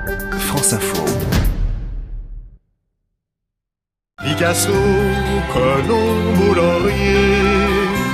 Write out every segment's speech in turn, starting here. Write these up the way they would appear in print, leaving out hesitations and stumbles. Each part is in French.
France Info. Picasso, Colombo, Laurier,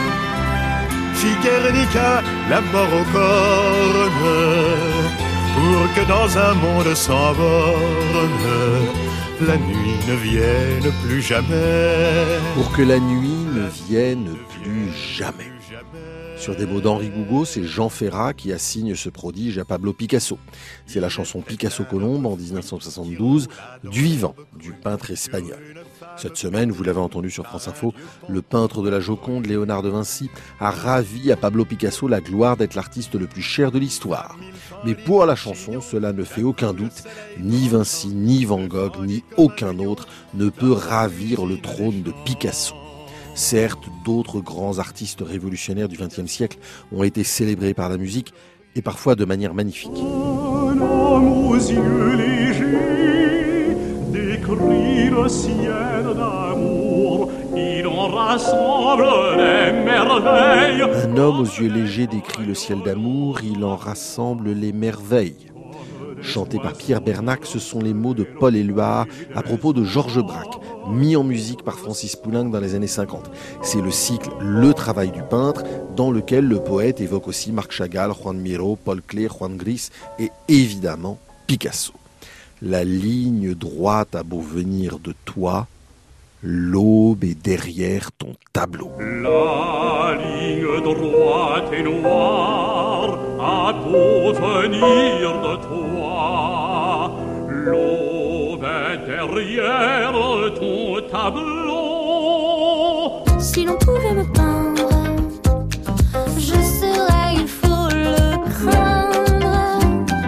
Guernica, la mort au cornes, pour que dans un monde sans bornes, la nuit ne vienne plus jamais. Pour que la nuit ne vienne plus jamais. Sur des mots d'Henri Gougaud, c'est Jean Ferrat qui assigne ce prodige à Pablo Picasso. C'est la chanson Picasso-Colombe en 1972, du vivant du peintre espagnol. Cette semaine, vous l'avez entendu sur France Info, le peintre de la Joconde, Léonard de Vinci, a ravi à Pablo Picasso la gloire d'être l'artiste le plus cher de l'histoire. Mais pour la chanson, cela ne fait aucun doute, ni Vinci, ni Van Gogh, ni aucun autre ne peut ravir le trône de Picasso. Certes, d'autres grands artistes révolutionnaires du XXe siècle ont été célébrés par la musique, et parfois de manière magnifique. Un homme aux yeux légers décrit le ciel d'amour, il en rassemble les merveilles. Un homme aux yeux légers décrit le ciel d'amour, il en rassemble les merveilles. Chanté par Pierre Bernac, ce sont les mots de Paul Éluard à propos de Georges Braque, mis en musique par Francis Poulenc dans les années 50. C'est le cycle Le travail du peintre, dans lequel le poète évoque aussi Marc Chagall, Juan Miró, Paul Klee, Juan Gris et évidemment Picasso. La ligne droite a beau venir de toi, l'aube est derrière ton tableau. La ligne droite et noire a beau venir de toi, l'aube est derrière ton tableau. Si l'on pouvait me peindre, je serais, il faut le craindre,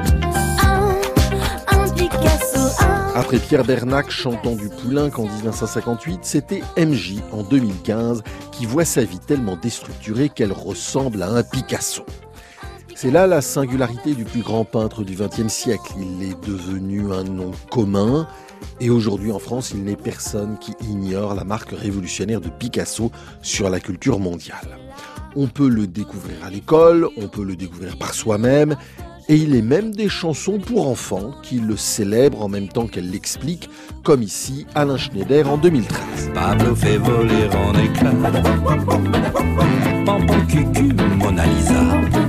un Picasso, Après Pierre Bernac chantant du Poulenc en 1958, c'était MJ en 2015 qui voit sa vie tellement déstructurée qu'elle ressemble à un Picasso. C'est là la singularité du plus grand peintre du XXe siècle. Il est devenu un nom commun et aujourd'hui en France, il n'est personne qui ignore la marque révolutionnaire de Picasso sur la culture mondiale. On peut le découvrir à l'école, on peut le découvrir par soi-même. Et il est même des chansons pour enfants qui le célèbrent en même temps qu'elles l'expliquent, comme ici Alain Schneider en 2013. Pablo fait voler en éclats. Pampon cucu, Mona Lisa.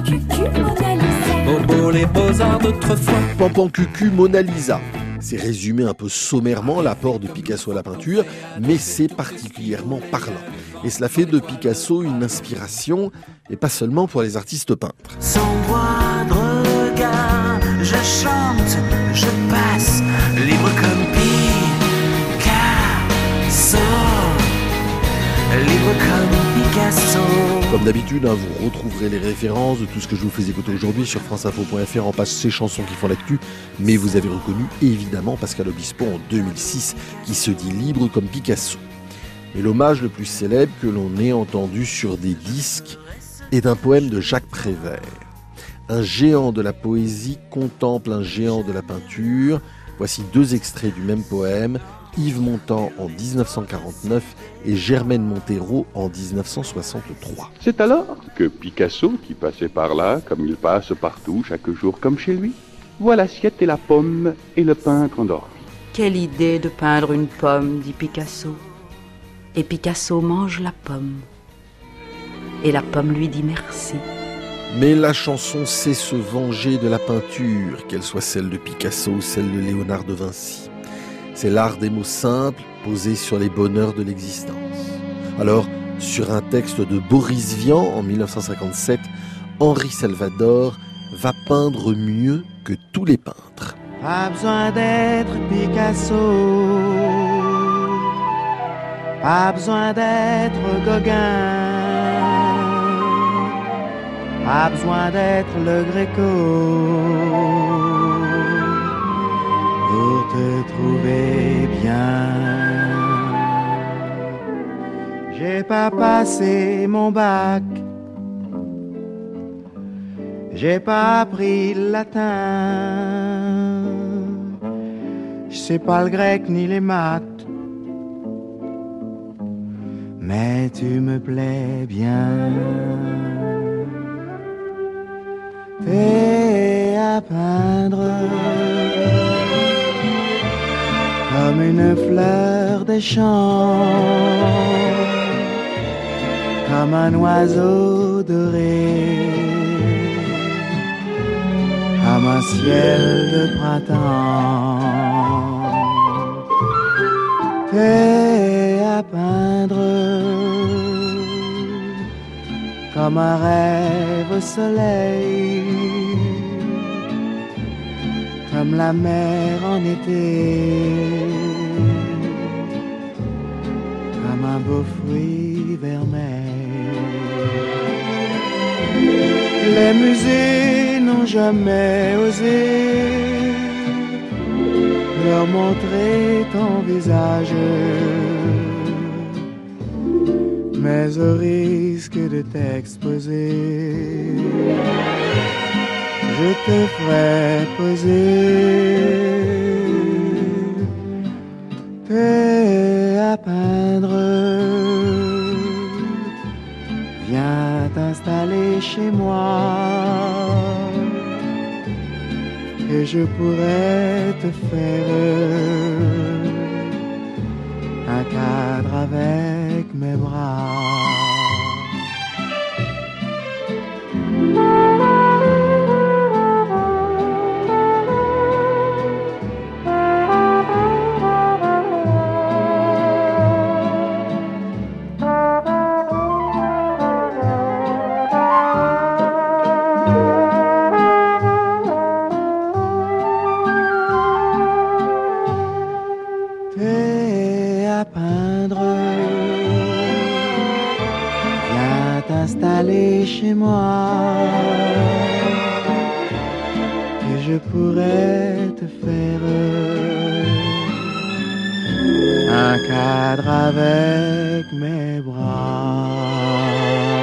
Bobo les beaux-arts d'autrefois. Pampon cucu, Mona Lisa. C'est résumé un peu sommairement l'apport de Picasso à la peinture, mais c'est particulièrement parlant. Et cela fait de Picasso une inspiration, et pas seulement pour les artistes peintres. Sans voix de regard, je chante, je passe, libre comme Picasso, libre comme Picasso. Comme d'habitude, vous retrouverez les références de tout ce que je vous fais écouter aujourd'hui sur franceinfo.fr en page Ces chansons qui font l'actu. Mais vous avez reconnu évidemment Pascal Obispo en 2006 qui se dit libre comme Picasso. Mais l'hommage le plus célèbre que l'on ait entendu sur des disques est un poème de Jacques Prévert. Un géant de la poésie contemple un géant de la peinture. Voici deux extraits du même poème, Yves Montand en 1949 et Germaine Montero en 1963. C'est alors que Picasso, qui passait par là, comme il passe partout, chaque jour comme chez lui, voit l'assiette et la pomme et le peintre endormi. Quelle idée de peindre une pomme, dit Picasso. Et Picasso mange la pomme. Et la pomme lui dit merci. Mais la chanson sait se venger de la peinture, qu'elle soit celle de Picasso ou celle de Léonard de Vinci. C'est l'art des mots simples posés sur les bonheurs de l'existence. Alors, sur un texte de Boris Vian en 1957, Henri Salvador va peindre mieux que tous les peintres. Pas besoin d'être Picasso, pas besoin d'être Gauguin, pas besoin d'être le Gréco pour te trouver bien. J'ai pas passé mon bac, j'ai pas appris le latin, je sais pas le grec ni les maths, mais tu me plais bien. T'es à peindre comme une fleur des champs, comme un oiseau doré, comme un ciel de printemps. T'es à peindre comme un rêve au soleil, comme la mer en été, comme un beau fruit vermeil. Les musées n'ont jamais osé leur montrer ton visage, mais au risque de t'exposer, je te ferai poser. T'es à peindre, viens t'installer chez moi, et je pourrais te faire un cadre avec mes bras. T'installer chez moi, et je pourrais te faire un cadre avec mes bras.